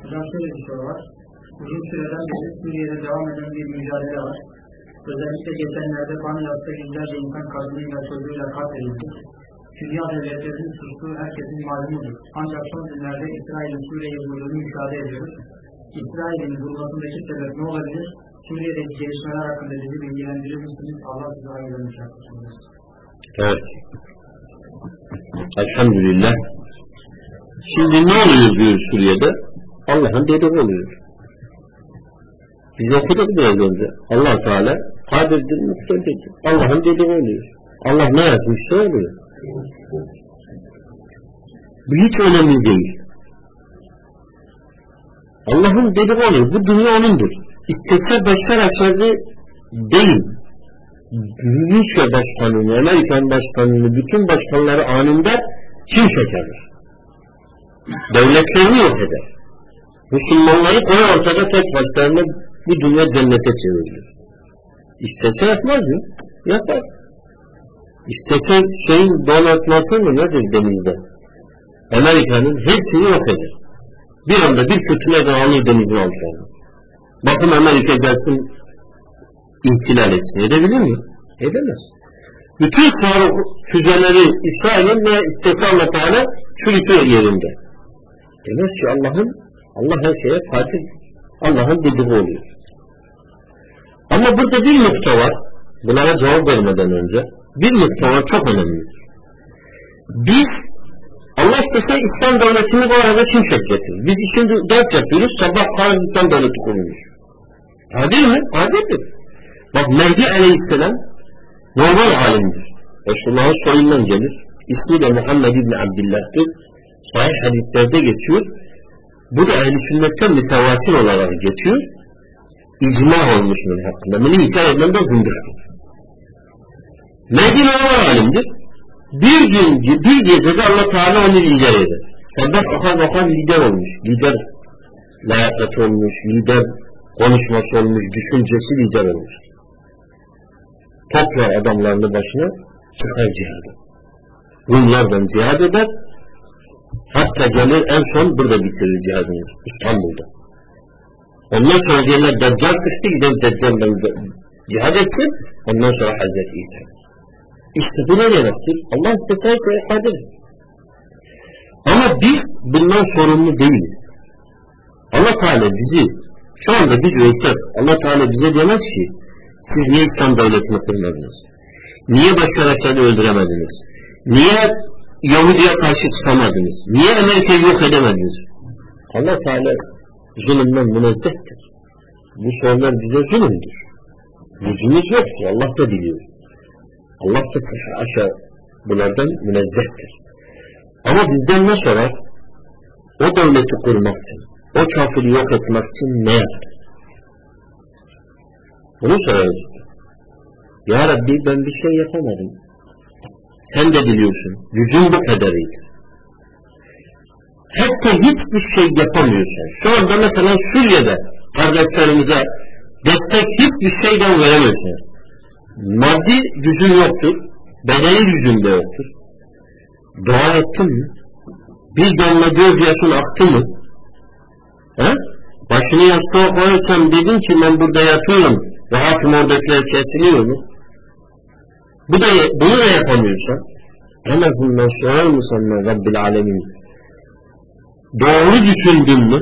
Hocam şöyle bir soru var. Uzun süreden beri Suriye'de devam eden bir mücadele var. Özellikle geçenlerde Banyas'ta yüzlerce insan kadınıyla çocuğuyla katledildi. Dünya devletlerinin sustuğu herkesin malumudur. Ancak son günlerde İsrail'in Suriye'yi vurduğunu müşahede ediyoruz. İsrail'in vurmasındaki sebep ne olabilir? Suriye'deki gelişmeler hakkında bizi bilgilendirir misiniz? Allah size hayırlı müşahede. Evet. Elhamdülillah. Şimdi ne oluyor diyor Suriye'de? Allah'ın dediği oluyor. Biz okuduk biraz önce. Allah Teala kadirdir, muhtedirdir. Allah'ın dediği oluyor. Allah ne yazmışsa oluyor. Bu hiç önemli değil. Allah'ın dediği oluyor. Bu dünya onundur. İstese Beşar Esad'ı değil. Rusya başkanını, Amerikan başkanını, bütün başkanları anında kim çeker? Devletlerini yok eder. Müslümanları koy ortada tek başlarına bu dünya cennete çevirilir. İstese yapmaz mı? Yapar. İstese şeyin donatması mı nedir denizde? Amerika'nın hepsini yok eder. Bir anda bir fırtınayla alır denizin altlarını. Bakın Amerika gelsin ihtilal etsin. Edebilir mi? Edemez. Bütün füzeleri İsrail'in ve istese Allah Teala çürütüyor yerinde. Demek ki Allah her şeye kadir. Allah'ın dediği oluyor. Ama burada bir nokta var. Bunlara cevap vermeden önce. Bir nokta var çok önemlidir. Biz Allah istese İslam devletini bu arada kim çökertir? Biz şimdi ders yapıyoruz. Sabah kadar İslam devleti kurulmuş. Adil mi? Adildir. Bak Mehdi Aleyhisselam normal alimdir. Resulullah'ın soyundan gelir. İsmi de Muhammed İbni Abdillah'tır. Sahih hadislerde geçiyor. Bu da ehl-i sünnetten mütevatir olarak geçiyor. İcma olmuş bunun hakkında. Bunu inkar edilen de zındıktır. Mehdi normal alimdir. Bir gecede Allah Teala onu lider eder. Sabah bakan lider olmuş. Lider layakati olmuş. Lider konuşması olmuş. Düşüncesi lider olmuş. Toplar adamlarını başına çıkar cihada. Rumlardan cihad eder. Hatta gelir en son burada bitirir cihadını. İstanbul'da. Ondan sonra diyorlar Deccal çıktı. Gidelim Deccal'dan cihad etsin. Ondan sonra Hazreti İsa. İşte bu ne demektir? Allah istese her şeye kadirdir. Ama biz bundan sorumlu değiliz. Allah Teala bizi şu anda biz ölsek Allah Teala bize demez ki siz niye İslam devletini kurmadınız? Niye Beşar Esad'ı öldüremediniz? Niye Yahudi'ye karşı çıkamadınız? Niye Amerika'yı yok edemediniz? Allah Teala zulümden münezzehtir. Bu sorular bize zulümdür. Yüzümüz yoktur. Allah da biliyor. Allah da aşağı bunlardan münezzehtir. Ama bizden ne sorar? O devleti kurmak için, o kafiri yok etmek için ne yaptı? Bunu sorarız. Ya Rabbi ben bir şey yapamadım. Sen de biliyorsun. Gücün bu kadarıydı. Hatta hiçbir şey yapamıyorsan. Şu anda mesela Suriye'de kardeşlerimize destek hiçbir şeyden veremiyorsunuz. Maddi gücün yoktur. Bedeni gücün de yoktur. Dua ettin mi? Bir damla gözyaşın aktı mı? He? Başını yastığa koyarsan dedin ki ben burada yatıyorum. Rahatım oradakiler kesiliyor mu? Bunu da yapamıyorsan en azından sorar mısın Rabbil Alemin? Doğru düşündün mü?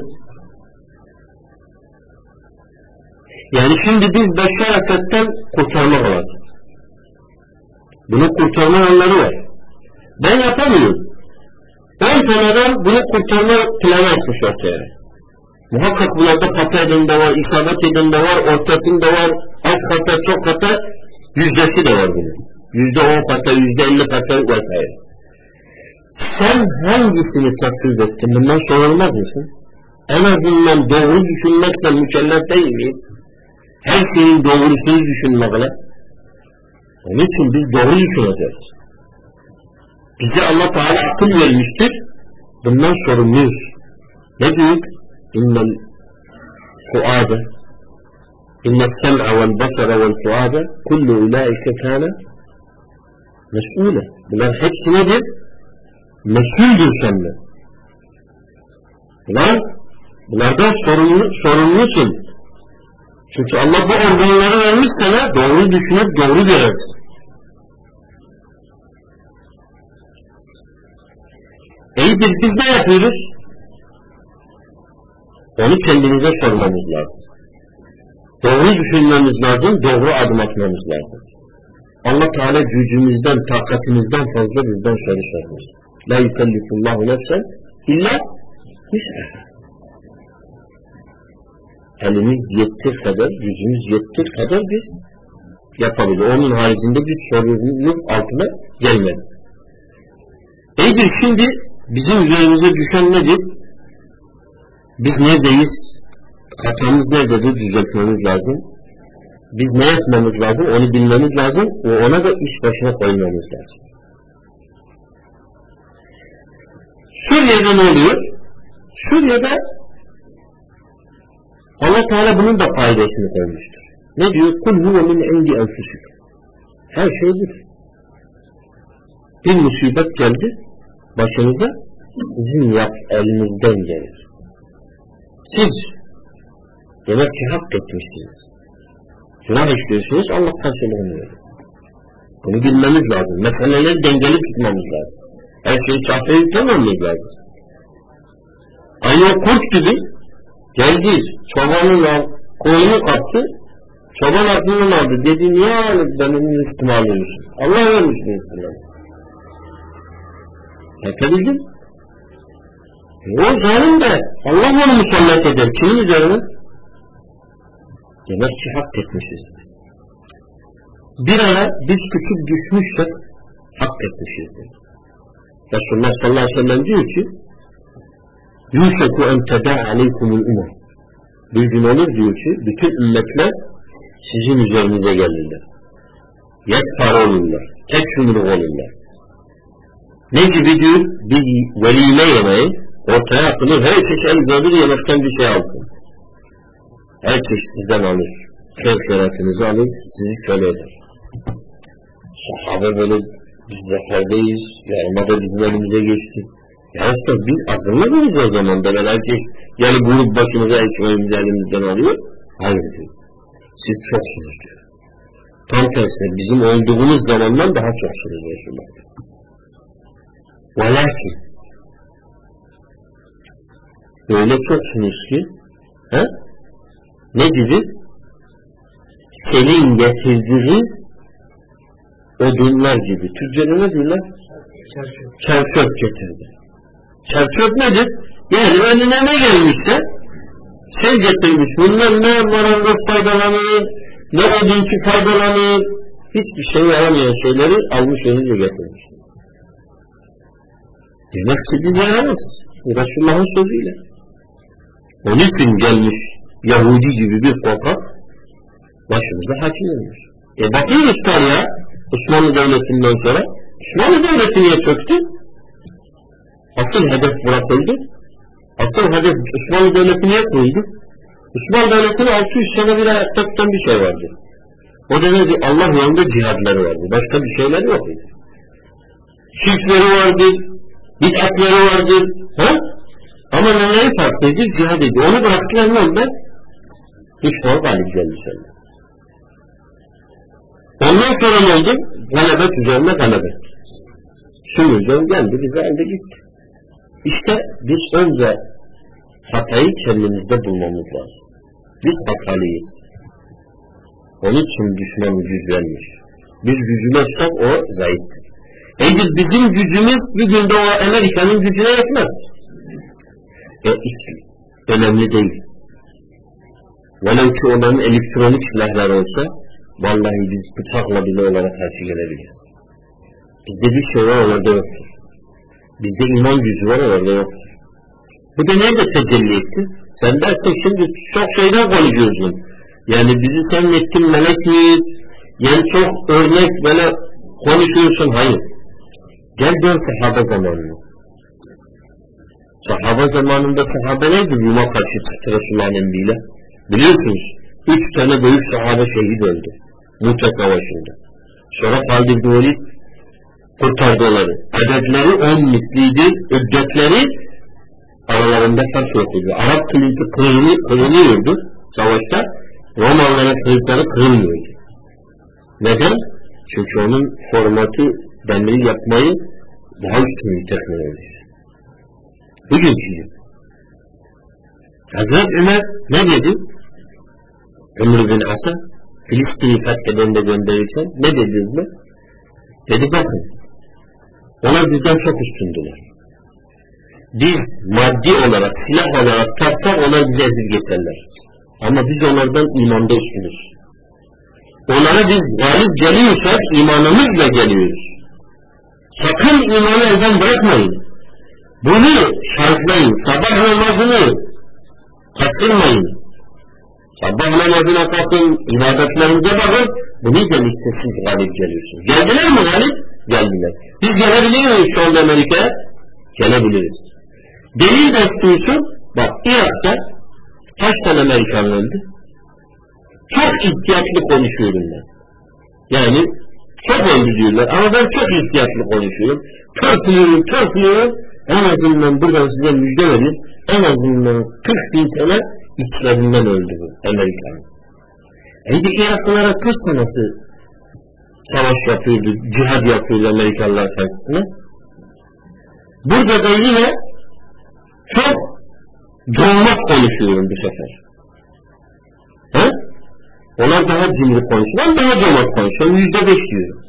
Yani şimdi biz Beşar Esad'dan kurtarmak lazım. Bunu kurtarma yolları var. Ben yapamıyorum. 10 taneden bunu kurtarma planı atmış ortaya. Muhakkak bunlarda hata eden de var, isabet eden de var, ortasında var, az hata, çok hata, yüzdesi de var bunun. %10 hata, %50 hata vesaire. Sen hangisini tasvip ettin? Bundan sorulmaz mısın? En azından doğru düşünmekle mükellef değil miyiz? Her şeyin doğrusunu düşünmekle. Onun için biz doğru düşüneceğiz. Bize Allah Teala akıl vermiştir. Bundan sorumluyuz. Ne diyor? İnnel fuade innel sem'a vel basara vel fuade kullu ulaike kâne mes'ûle. Bunlar hepsi nedir? Mesuldür senden. Ulan Bunlardan sorumlusun. Çünkü Allah bu organları vermiş sana, doğru düşünüp doğru görürsün. İyidir, biz ne yapıyoruz? Onu kendinize sormamız lazım. Doğru düşünmemiz lazım, doğru adım atmamız lazım. Allah Teala gücümüzden, takatimizden fazla bizden soru sormuş. La yukellifullahu nefsen illa vus'aha. Elimiz yettiği kadar, gücümüz yettiği kadar biz yapabiliriz. Onun haricinde bir sorumluluk altına gelmez. İyidir, şimdi bizim üzerimize düşen nedir? Biz neredeyiz? Hatamız nerededir? Düzeltmemiz lazım. Biz ne yapmamız lazım? Onu bilmemiz lazım. Ona da iş başına koymamız lazım. Suriye'de ne oluyor? Suriye'de Allah Teala bunun da kaidesini koymuştur. Ne diyor? Kul huve min indi enfusikum. Her şeydir. Bir musibet geldi başınıza, sizin elinizden gelir. Siz demek ki hak etmişsiniz. Günah işliyorsunuz, Allah karşılığını verir. Bunu bilmemiz lazım. Meseleleri dengeli tutmamız lazım. Her şeyi kafeye yüklememiz lazım. Aynı kurt gibi geldi, çobanın kolunu kaptı, çoban aklından aldı. Dedi, niye alıp benim rızkımı alıyorsun? Allah vermiş bir rızkını. Yapabildin? O zalim de Allah onu musallat eder. Kimin üzerine? Demek ki hak etmişiz. Bir ara biz küçük düşmüşsek hak etmişiz. Resulullah sallallahu aleyhi ve sellem diyor ki Yuşeku en tedâ aleykumul umam. Bir gün olur diyor ki bütün ümmetler sizin üzerinize gelirler. Yekfar olurlar. Tek yumruk olurlar. Ne gibi diyor? Bir velime yemeği ortaya atılır. Her çeşit el yemekten bir şey alsın. Her çeşit sizden alır. Kevseratınızı alır. Sizi köle eder. Sahabe böyle biz zaferdeyiz. Yarmada bizim elimize geçti. Yoksa biz azınlık mıyız o zaman da? Herkes yani bulup başımıza ekmeğimizi elimizden alıyor. Hayır diyor. Siz çoksunuz diyor. Tam tersine bizim olduğumuz zamandan daha çoksunuz Resulullah. Velakin öyle çoksunuz ki ne dedi? Senin getirdiği odunlar gibi. Türkçe'de ne diyorlar? Çerçöp getirdi. Çerçöp nedir? Yani önüne ne gelmişse şey getirmiş. Bunlar ne marangoz faydalanır, ne odunçu faydalanır, hiçbir şey yaramayan şeyleri almış önüne getirmiş. Demek ki biz yaramazız. Resulullah'ın sözüyle. Onun için gelmiş Yahudi gibi bir korkak başımıza hakim olmuş. Bakıyoruz tarihe Osmanlı Devleti'nden sonra Osmanlı Devleti niye çöktü? Asıl hedef bırakıldı. Asıl hedef Osmanlı Devleti niye kuruldu? Osmanlı Devleti'nin 600 sene bir ayakta tutan bir şey vardı. O da neydi? Allah yolunda cihadları vardı. Başka bir şeyler yoktu. Şirkleri vardı, bid'atleri vardı. Ama neleri farklıydı? Cihad ediyor. Onu bıraktılar ne oldu? Düşman galip geldi sende. Ondan sonra ne oldu? Galebet üzerine galebet. Sümürden geldi, bize aldı gitti. İşte biz önce hatayı kendimizde bulmamız lazım. Biz hatalıyız. Onun için düşman güçlenmiş. Biz güçlüysek o zayıftır. Bizim gücümüz bir günde o Amerika'nın gücüne yetmez. Önemli değil. Velev ki onların elektronik silahları olsa vallahi biz bıçakla bile olarak karşı gelebiliriz. Bizde bir şey var, orada yoktur. Bizde iman gücü var, orada yoktur. Bu da nerede tecelli etti? Sen dersin şimdi çok şeyden konuşuyorsun. Yani bizi sen ettin melek miyiz? Yani çok örnek böyle konuşuyorsun. Hayır. Gel dön sahabe zamanına. Sahabe zamanında sahabe neydi? Rum'a karşı çıktı Resulullah'ın emriyle. Biliyorsunuz 3 tane büyük sahabe şehit öldü. Mu'te Savaşı'nda. Sonra Halid bin Velid kurtardı onları. Adetleri 10 misliydi. Üddetleri aralarında fark yoktu. Arap kılıcı kırılıyordu savaşta. Romalıların kılıçları kırılmıyordu. Neden? Çünkü onun formatı demiri yapmayı daha üstün bir teknolojisi. Bugünkü gibi. Hazreti Ömer ne dedi? Ömür bin As'a Filistin'i fethedende gönderirken ne dedi hızlı? Dedi bakın onlar bizden çok üstündüler. Biz maddi olarak, silah olarak tartsak onlar bizi ezip geçerler. Ama biz onlardan imanda üstünüz. Onlara biz galip geliyorsak imanımızla geliyoruz. Sakın imanı elden bırakmayın. Bunu şartlayın. Sabah namazını kaçırmayın. Sabah namazına kalkın, ibadetlerinize bakın. Bu yüzden işte siz galip geliyorsunuz. Geldiler mi galip? Geldiler. Biz gelebilir miyiz şu anda Amerika'ya? Gelebiliriz. Delil de istiyorsun. Bak Irak'ta kaç tane Amerikanlı öldü? Çok ihtiyatlı konuşuyorum ben. Yani çok öldü diyorlar ama ben çok ihtiyatlı konuşuyorum. Törpülüyorum. En azından buradan size müjde vereyim. En azından 40.000 tane içlerinden öldü bu Amerikanlı. Iraklılara kaç tanesi savaş yapıyordu, cihad yapıyordu Amerikalılar karşısına? Burada da yine çok doğmak konuşuyorum bu sefer. He? Onlar daha cimri konuşuyor, ben daha doğmak konuşuyorum, %5 diyorum.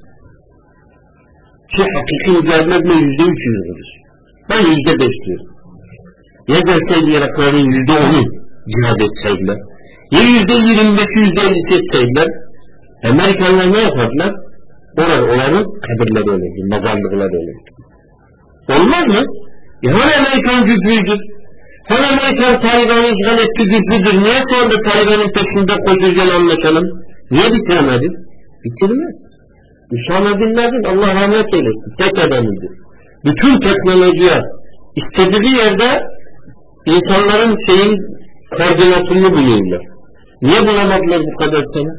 Ki hakiki mücadele %300'dür. Ben %5 diyorum. Ya gelseydi Iraklıların %10'u cihad etseydiler, ya %25'i %50'si etseydiler, Amerikanlar ne yapardılar? Onların kabirleri olurdu, mezarlıkları olurdu. Olmaz mı? Hani Amerikan güçlüydü? Hani Amerikan Taliban'ı işgal etti güçlüdür? Niye sonra da Taliban'ın peşinde koşurken anlaşalım? Niye bitiremedi? Bitirmez. Usame bin Laden Allah rahmet eylesin. Tek adamıdır. Bütün teknolojiye istediği yerde insanların koordinatını buluyorlar. Niye bulamadılar bu kadar sene?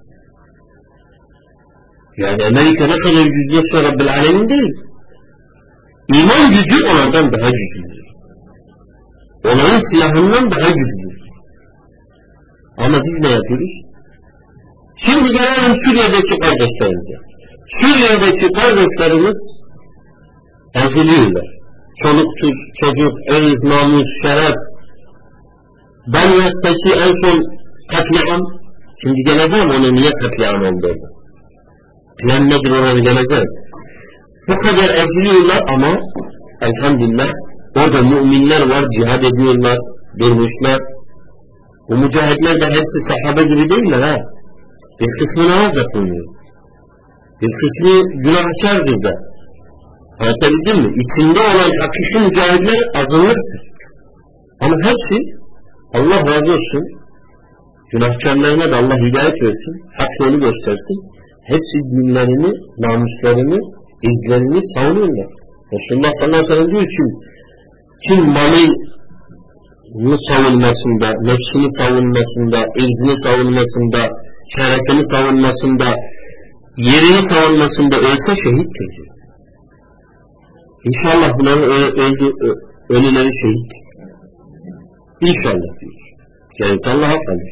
Yani Amerika ne kadar güçlüyse Rabbil Alemin değil. İman gücü onlardan daha güçlüdür. Onların silahından daha güçlüdür. Ama biz ne yapıyoruz? Şimdi gelelim Suriye'deki kardeşlerimize. Suriye'deki kardeşlerimiz eziliyorlar. Çoluk çocuk, ırz, namus, şeref. Banyas'taki en son katliam, şimdi geleceğim ona niye katliam oldu orada. Plan nedir ona geleceğiz. Bu kadar eziliyorlar ama elhamdülillah orada müminler var, cihad ediyorlar, durmuşlar. Bu mücahitler de hepsi sahabe gibi değiller ha. Bir kısmı namaz yapılmıyor. Bir kısmı günahkardır da. Anlatabildim mi? İçinde olan hakiki mücahitler azınlıktır. Ama hepsi Allah razı olsun. Günahkarlarına da Allah hidayet versin. Hak yolu göstersin. Hepsi dinlerini, namuslarını, izlerini savunuyorlar. Resulullah sallallahu aleyhi ve sellem diyor ki kim malını savunmasında, nefsini savunmasında, irzini savunmasında, şerefini savunmasında, yerini savunmasında ölse şehittir diyor. İnşallah bunların ölüleri şehittir. İnşallah diyor. Gerisi Allah'a kalır.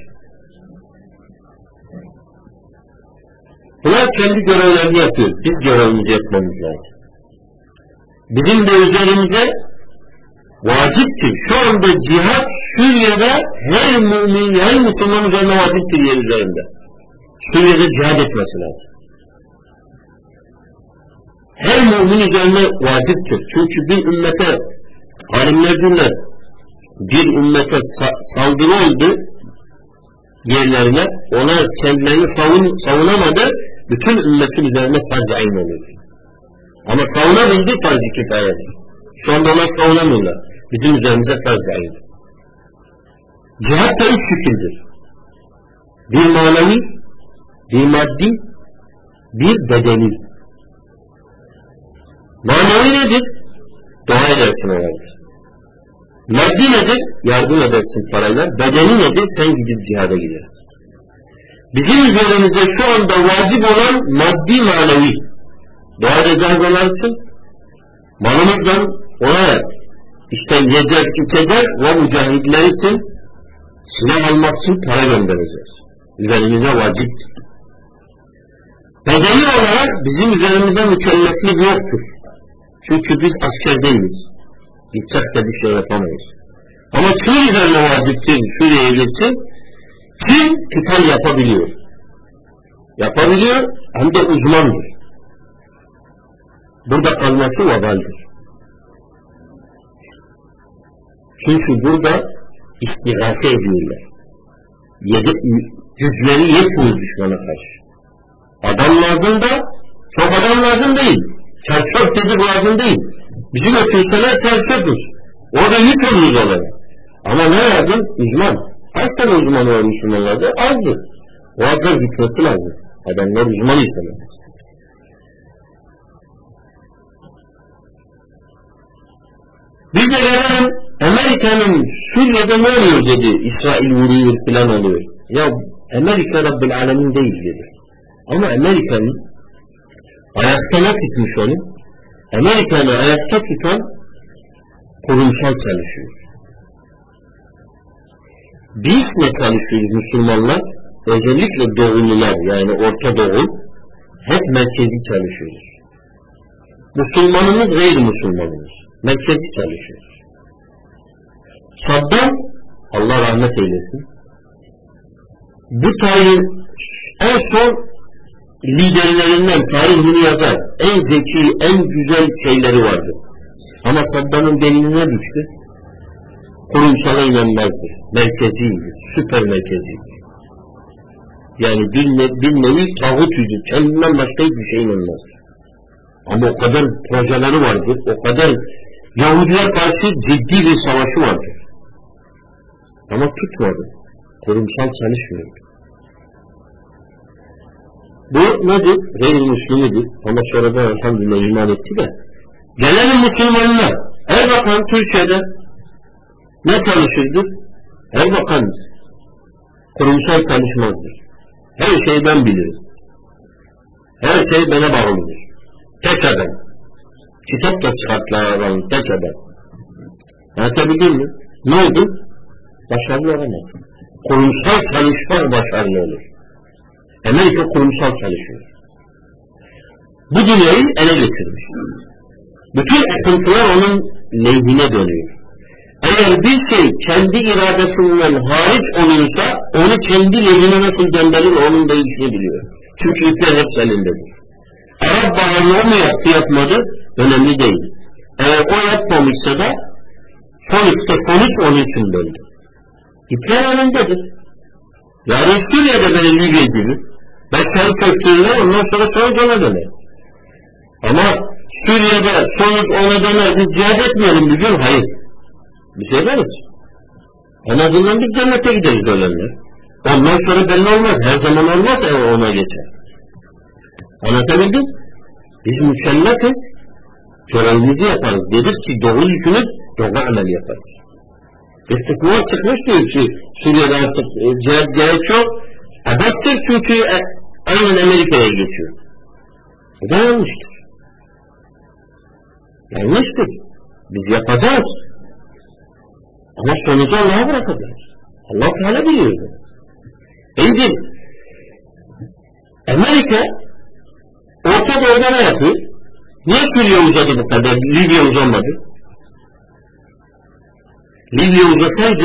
Bunlar kendi görevlerini yapıyor. Biz görevimizi yapmamız lazım. Bizim de üzerimize vaciptir. Şu anda cihat Suriye'de her mümin, her Müslüman üzerine vaciptir yer üzerinde. Suriye'de cihad etmesi lazım. Her mümin üzerine vaciptir. Çünkü bir ümmete, alimler diyorlar, bir ümmete saldırı oldu yerlerine, ona kendilerini savunamadı, bütün ümmetin üzerine farz-ı ayn olur. Ama savunabildi farz-ı kifayedir. Şu anda onlar savunamıyorlar. Bizim üzerimize farz-ı ayn. Cihat da üç şekildir. Bir manevi, bir maddi, bir bedeni. Manevi nedir? Dua edersin olardır. Maddi nedir? Yardım edersin parayla. Bedeni nedir? Sen gidip cihada gidersin. Bizim üzerimize şu anda vacip olan maddi manevi. Dua edeceğiz olarsın. Malımızdan ona İşte yiyecek, içecek ve mücahidler için silah almak için para göndereceğiz. Üzerimize vaciptir. Bedeni olarak bizim üzerimize mükelleflik yoktur. Çünkü biz asker değiliz. Gidecek de bir şey yapamayız. Ama kim üzerine vaciptir Suriye'ye gitsin? Kim kıtal yapabiliyor? Yapabiliyor hem de uzmandır. Burada kalması vebaldir. Çünkü burada istigase ediyorlar. Güçleri yetmiyor düşmana karşı. Adam lazım da çok adam lazım değil. Çarçöp dedik lazım değil. Bizim ötürseler çarçöpüz. Orada yük oluruz olarak. Ama ne lazım? Uzman. Kaç tane uzman var Müslümanlarda? Azdır. O azlar gitmesi lazım. Adamlar uzman insanlar. Biz de gelelim Amerika'nın Suriye'de ne oluyor dedi. İsrail vuruyor filan oluyor. Ya Amerika Rabbil Alemin değil dedi. Ama Amerika'nın ayakta ne tutmuş onu? Amerika'nı ayakta tutan kurumsal çalışıyor. Biz ne çalışıyoruz Müslümanlar? Özellikle Doğulular yani Orta Doğu hep merkezi çalışıyoruz. Müslümanımız gayrimüslimmanımız. Merkezi çalışıyoruz. Saddam Allah rahmet eylesin. Bu tarihin en son liderlerinden tarihini yazar. En zeki, en güzel şeyleri vardı. Ama Saddam'ın beynine düştü. Kurumsala inanmazdır. Merkeziydi. Süper merkeziydi. Yani bir nevi tağutuydu. Kendinden başka hiçbir şey inanmazdı. Ama o kadar projeleri vardır. O kadar Yahudi'ye karşı ciddi bir savaşı vardır. Ama tutmadı. Kurumsal çalışmıyordu. Bu nedir? Gayrimüslimidir. Ama sonradan elhamdülillah iman etti de. Gelelim Müslümanlar. Erbakan Türkiye'de ne çalışırdır? Erbakan kurumsal çalışmazdır. Her şeyi ben bilirim. Her şey bana bağlıdır. Tek adam. Kitap da çıkarttılar adamın tek adam. Anlatabildim mi? Ne oldu? Başarılı olamadı. Kurumsal çalışma başarılı olur. Amerika kurumsal çalışıyor. Bu dünyayı ele geçirmiş. Bütün akıntılar onun lehine dönüyor. Eğer bir şey kendi iradesinden hariç olursa onu kendi lehine nasıl gönderir onun da işini biliyor. Çünkü ipler hep elindedir. Arap Baharı o mu yaptı yapmadı önemli değil. Eğer o yapmamışsa da sonuçta sonuç onun için böldü. İpler elindedir. Yarın Suriye'de böyle Libya gibi Beşşar'ı köftürler ondan sonra sonuç ona döner. Ama Suriye'de sonuç ona döner biz cihad etmeyelim bir gün hayır. Biz ederiz. En azından biz cennete gideriz ölenler. Ondan sonra belli olmaz. Her zaman olmaz ona geçer. Anlatabildim? Biz mükellefiz. Görevimizi yaparız. Dedik ki doğru yükünüz doğru amel yaparız. Bir fıkıhlar çıkmış diyor ki Suriye'de artık cihad gerek yok. Abestir çünkü aynen Amerika'ya geçiyor. Bu da yanlıştır. Yanlıştır. Biz yapacağız. Ama sonucu Allah'a bırakacağız. Allah Teala biliyor. Şimdi Amerika Orta Doğu'da ne yapıyor? Niye Suriye uzadı bu kadar? Libya uzamadı. Libya uzasaydı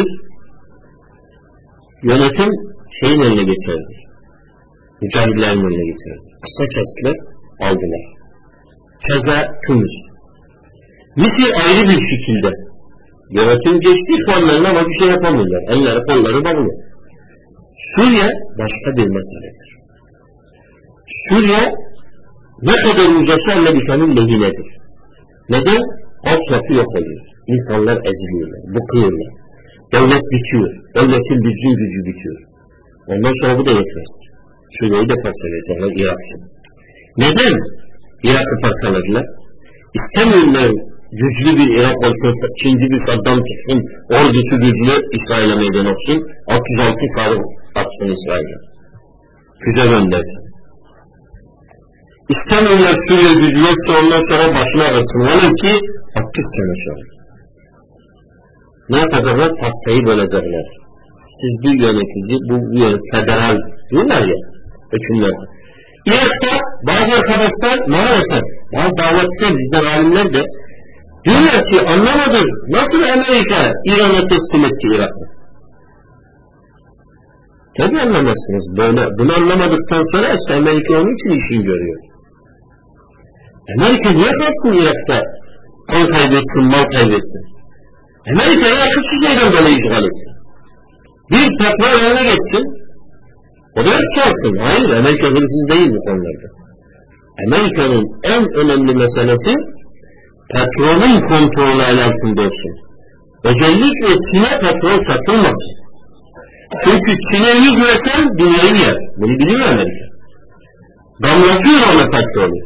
yönetim şeyin eline geçerdi. Mücahidlerin eline geçerdi. Kısa kestiler, aldılar. Keza Tunus. Mısır ayrı bir şekilde. Yönetim geçti ikvanlarına ama bir şey yapamıyorlar. Elleri kolları bağlı. Suriye başka bir meseledir. Suriye ne kadar uzasa Amerika'nın lehinedir. Neden? Altyapı yok oluyor. İnsanlar eziliyorlar, bıkıyorlar. Devlet bitiyor. Devletin bütün gücü bitiyor. Ondan sonra bu da yetmez. Suriye'yi de parçalayacaklar Irak'ı. Neden Irak'ı parçaladılar? İstemiyorlar güçlü bir Irak olsun, ikinci bir Saddam çıksın, ordusu güçlü İsrail'e meydan olsun, 66 sarı atsın İsrail'e. Füze göndersin. İstemiyorlar Suriye gücü yoksa ondan sonra başına alırsın. Velev ki 60 sene sonra. Ne yapacaklar? Pastayı bölecekler. Siz bu yönetici, bu federal diyorlar ya, hükümler. Irak'ta bazı arkadaşlar maalesef, bazı davetçiler, bizden alimler de diyorlar ki anlamadık. Nasıl Amerika İran'a teslim etti Irak'ı? Tabii anlamazsınız. Böyle, bunu anlamadıktan sonra işte Amerika onun için işini görüyor. Amerika niye kalsın Irak'ta? Kan kaybetsin, mal kaybetsin. Amerika Irak'ı Suriye'den dolayı işgal etti. Bir petrol eline geçsin, o da kalsın. Hayır, Amerika hırsız değil bu konularda. Amerika'nın en önemli meselesi petrolün kontrolü altında olsun. Özellikle Çin'e petrol satılmasın. Çünkü Çin'e yüz versen dünyayı yer. Bunu biliyor Amerika. Damlatıyor ona petrolü.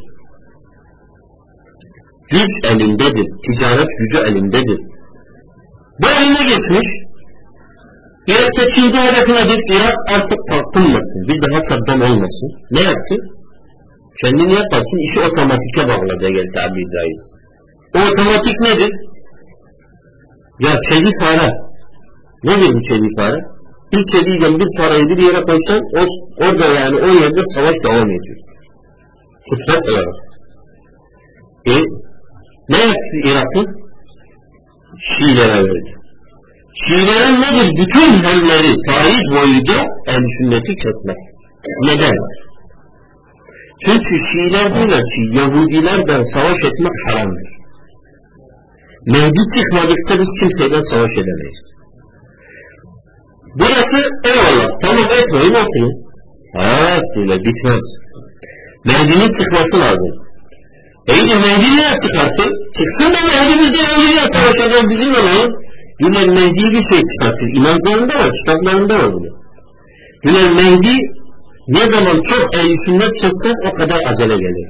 Güç elindedir. Ticaret gücü elindedir. Bu eline geçmiş. Irak'ta Çin'de hedefi nedir? Irak artık kalkınmasın. Bir daha Saddam olmasın. Ne yaptı? Kendini yaparsın. İşi otomatike bağladı eğer tabiri caiz. O otomatik nedir? Ya kedi fare. Nedir bu kedi fare? Bir kediyle bir fareyi bir yere koysan orada yani o yerde savaş devam ediyor. Fıtrat olarak. Ne yaptı Irak'ı? Şiilere verdi. Şiilerin nedir? Bütün halleri tarih boyunca el sünneti kesmek. Neden? Çünkü Şiiler diyorlar ki Yahudilerden savaş etmek haramdır. Mehdi çıkmadıkça biz kimseyden savaş edemeyiz. Burası eyvallah. Tamam etmeyin oturun. Öyle bitmez. Mehdi'nin çıkması lazım. İyi Mehdi niye çıkartır? Çıksın da Mehdi bizde Yahudi'yle savaşacak bizim olayım. Gülen Mehdi bir şey çıkartır. İnanclarında var, kitaplarında var bunu. Gülen Mehdi ne zaman çok ehl-i sünnet çekse o kadar acele gelir.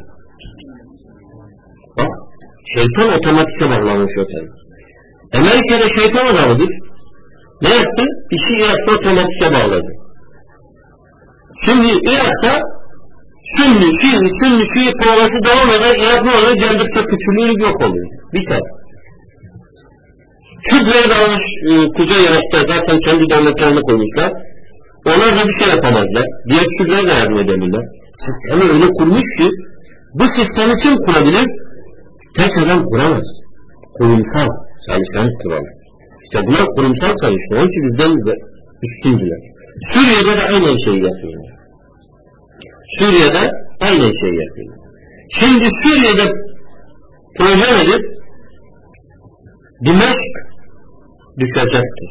Bak, şeytan otomatike bağlamış otel. Amerika'da şeytan adamıdır. Ne yaptı? İşi Irak'ta otomatike bağladı. Şimdi Irak'ta Sünni provası devam eder. Irak ne oluyor? Cendikçe küçülüğü yok oluyor. Biter. Kürtler de almış Kuzey Irak'ta zaten kendi devletlerini koymuşlar. Onlar da bir şey yapamazlar. Diğer Kürtler de yardım edemiyorlar. Sistemi öyle kurmuş ki bu sistemi kim kurabilir? Tek adam kuramaz. Kurumsal çalışan kuralım. İşte bunlar kurumsal çalışma. Onun için bizden bize üstündüler. Suriye'de de aynı şeyi yapıyorlar. Suriye'de aynı şeyi yapıyorlar. Şimdi Suriye'de proje nedir? Dimeşk düşecektir.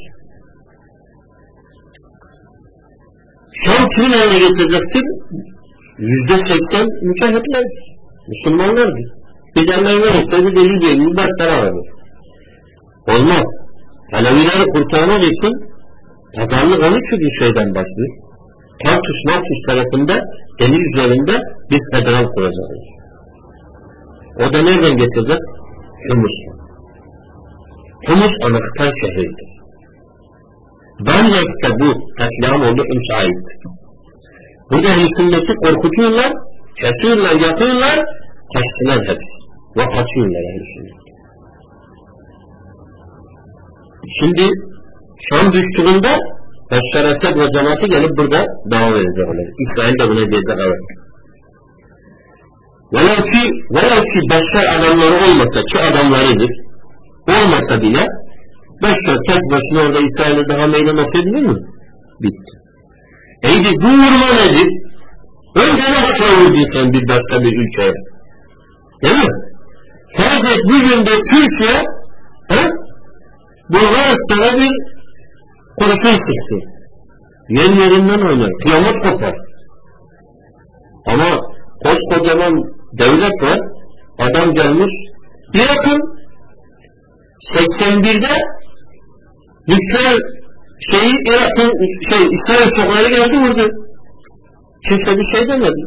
Şam kimin eline geçecektir? %80 mücahitlerdir. Müslümanlardır. Bir de Mevla olsaydı deli değil, başları aradır. Olmaz. Alevileri kurtarmak için pazarlık onun için bir şeyden başlıyor. Tartus tarafında deniz üzerinde bir federal kuracaklar. O da nereden geçecek? Humus'tan. Humus Anahtar şehirdir. Banyas'ta bu katliam oldu Hums'a ait. Burada sünneti korkutuyorlar, kesiyorlar, yapıyorlar, kaçtılar hepsi. Ve atıyorlar sünnet. Şimdi Şam düştüğünde Beşşar Esed ve cemaati gelip burada devam edecekler. İsrail de buna diyecek evet. Velev ki Beşşar adamları olmasa ki adamlarıdır, olmasa bile Beşşar tek başına orada İsrail'e daha meydan okuyabilir mi? Bitti. Eydi bu vurma nedir? Önce ne hata vurdun sen bir başka bir ülkeye? Değil mi? Farz et bugün de Türkiye Bulgaristan'a bir kurşun sıktı. Yerinden oynar. Kıyamet kopar. Ama koskocaman devlet var. Adam gelmiş. Irak'ın 81'de nükleer Irak'ın İsrail çokları geldi vurdu. Kimse bir şey demedi.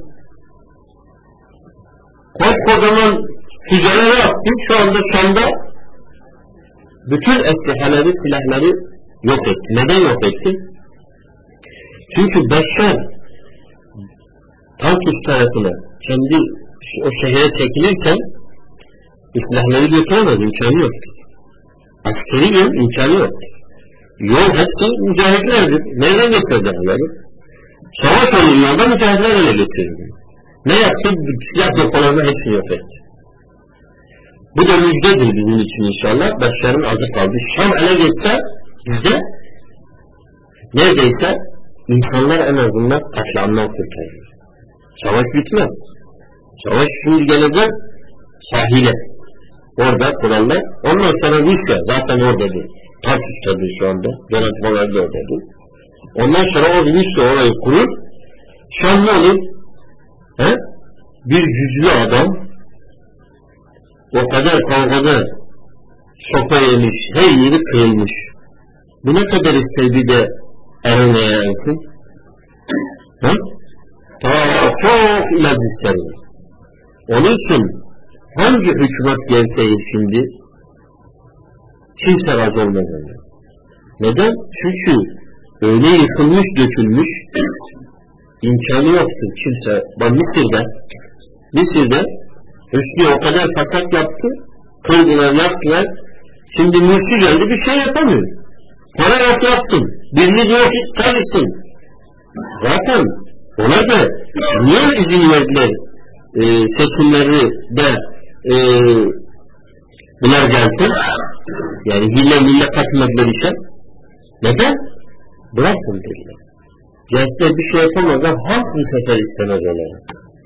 Koskocaman füzeleri attı. Şu anda Şam'da bütün eslihaleri, silahları yok etti. Neden yok etti? Çünkü Beşşar Tartus tarafına kendi o şehre çekilirken silahları götüremez, imkanı yoktu. Askeri yön imkanı yok. Yol hepsi mücahitlerdir. Nereden geçirdiler? Savaş olan yolda mücahitler ele geçirdi. Ne yaptı? Silah depolarını hepsini yok etti. Bu da müjdedir bizim için inşallah. Başların azı kaldı. Şam ele geçse bizde neredeyse insanlar en azından katliamdan kurtarır. Savaş bitmez. Savaş şimdi gelecek sahile. Orada kurallar. Ondan sonra Rusya zaten oradadır. Tarsus'tadır şu anda. Donatmalar da oradadır. Ondan sonra o Rusya orayı kurur. Şam ne olur? He? Bir güçlü adam o kadar kavgada sopa yemiş, her yeri kırılmış. Bu ne kadar ister bir de arenaya yansın? Çok ilaç ister. Onun için hangi hükümet gelse şimdi kimse razı olmaz ondan. Neden? Çünkü öyle yıkılmış, dökülmüş imkanı yoktur kimse. Bak Mısır'da Hüsnü o kadar fasat yaptı, kırdılar, yaptılar. Şimdi Mürsi geldi, bir şey yapamıyor. Para yok yapsın, birini diyor ki çalışsın. Zaten ona da niye izin verdiler seçimleri de bunlar gelsin? Yani hile katmadılar işe. Neden? Bırakın dediler. Gençler bir şey yapamazlar, halk bir sefer istemez onları.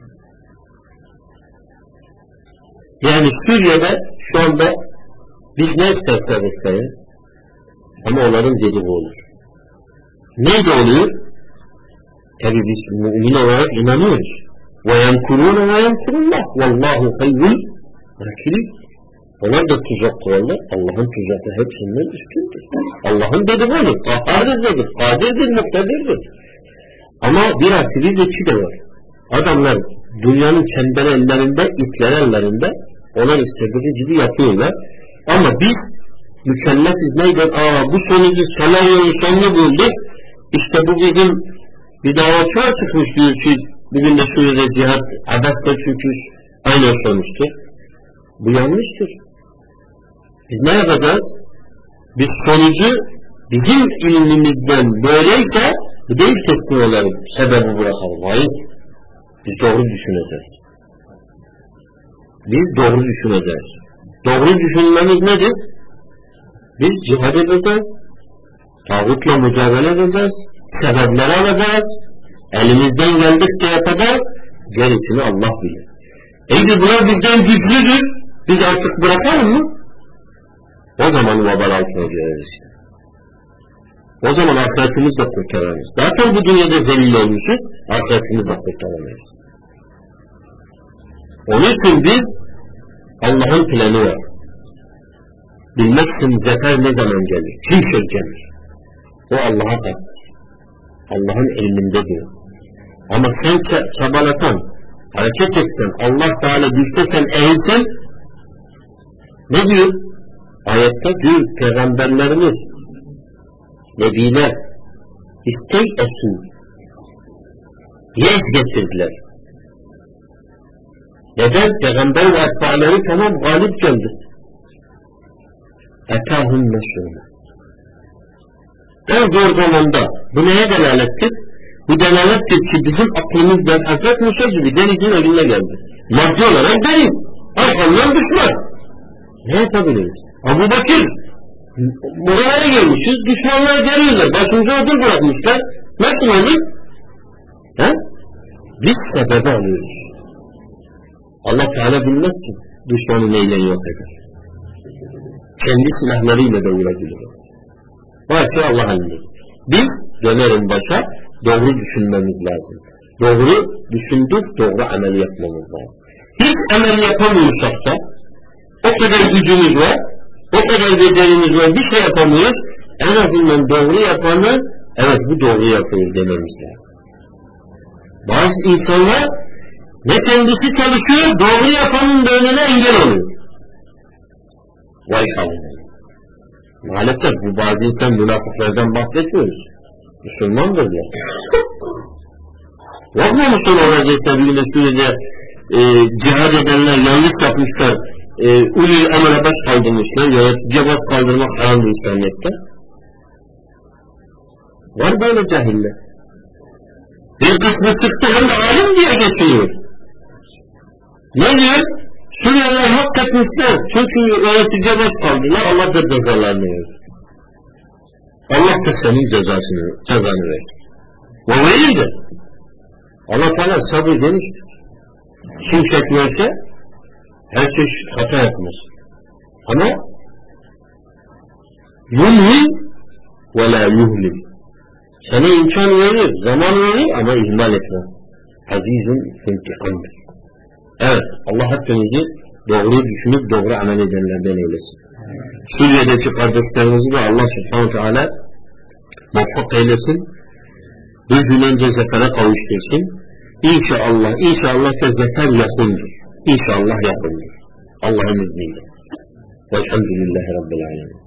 Yani Suriye'de şu anda biz ne istersek isteyin ama onların dediği olur. Neydi oluyor? Tabi biz mümin olarak inanıyoruz. وَيَنْكُرُونَ وَيَنْكُرُ اللّٰهِ وَاللّٰهُ خَيْرُ الْمَاكِرِينَ. Onlar da tuzak kurarlar. Allah'ın tuzakı hepsinden üstündür. Allah'ın dediği olur. Kahardır, kadirdir, muktedirdir. Ama bir artı bir de iki de var. Adamlar dünyanın kendi ellerinde, ipler ellerinde onlar istediği gibi yapıyorlar. Ama biz mükellefiz neyden? Bu sonucu senaryonun sonunu bulduk. İşte bu bizim bir davetçiler çıkmış diyor ki bugün de Suriye'de cihat abesle çünkü aynı sonuçtur. Bu yanlıştır. Biz ne yapacağız? Biz sonucu bizim ilmimizden böyleyse bu değil teslim olalım. Sebebi bırakalım. Hayır. Biz doğru düşüneceğiz. Biz doğru düşüneceğiz. Doğru düşünmemiz nedir? Biz cihad edeceğiz. Tağutla mücadele edeceğiz. Sebepleri alacağız. Elimizden geldikçe yapacağız. Gerisini Allah bilir. Eğer bunlar bizden güçlüdür. Biz artık bırakalım mı? O zaman vebal altına gireriz işte. O zaman ahiretimizi de kurtaramayız. Zaten bu dünyada zelil olmuşuz. Ahiretimizi de kurtaramayız. Onun için biz Allah'ın planı var. Bilmezsin zafer ne zaman gelir. Kim gelir. O Allah'a kastır. Allah'ın ilmindedir. Ama sen çabalasan, hareket etsen, Allah Teala bilse sen eğilsen, ne diyor? Ayette diyor peygamberlerimiz, nebiler, istey'esu, yes getirdiler. Neden? Peygamber ve etba'ları tamam galip geldi. Etahum meşhûmû. En zor zamanda bu neye delalettir? Bu delalettir ki bizim aklımızda Hazreti Musa gibi denizin önüne geldi. Maddi olarak deniz. Arkamdan düşman. Ne yapabiliriz? Abu Bakır. Buraya gelmişiz. Düşmanlar geliyorlar. Başımıza ödül bırakmışlar. Nasıl olur? He? Biz sebebi alıyoruz. Allah Teala bilmezsin. Düşmanı neyle yok eder. Kendi silahlarıyla da vurabilir. Varsa Allah elinde. Biz dönerin başa doğru düşünmemiz lazım. Doğru düşündük, doğru amel yapmamız lazım. Hiç amel yapamıyorsak da o kadar gücümüz var, o kadar becerimiz var, bir şey yapamıyoruz. En azından doğru yapanı evet bu doğru yapıyor dememiz lazım. Bazı insanlar ne kendisi çalışıyor, doğru yapanın da önüne engel oluyor. Vay haline. Maalesef bu bazı insan münafıklardan bahsediyoruz. Müslümandır ya. Var mı Müslümanlar geçse bir Suriye'de cihad edenler yanlış yapmışlar. ulul emre baş kaldırmışlar, yöneticiye baş kaldırmak haramdır İslamiyet'te. Var böyle cahiller. Bir kısmı çıktığında alim diye geçiyor. Ne diyor? Şuraya hak etmişler. Çünkü yöneticiye baş kaldılar. Allah da cezalarını verdi. Allah da senin cezanı verdi. O öyle de. Allah Teala sabır demiştir. Kim çekmezse her çeşit hata yapmaz. Ama yumhil ve la yuhlim. Sana imkan verir, zaman verir ama ihmal etmez. Azizun intikamdır. Evet, Allah hepimizi doğru düşünüp doğru amel edenlerden eylesin. Suriye'deki kardeşlerimizi de Allah subhanahu teala muvaffak eylesin. Bir gün önce zefere kavuştursun. İnşallah da zefer yakındır. İnşallah yakındır. Allah'ın izniyle. Velhamdülillahi Rabbil Alemin.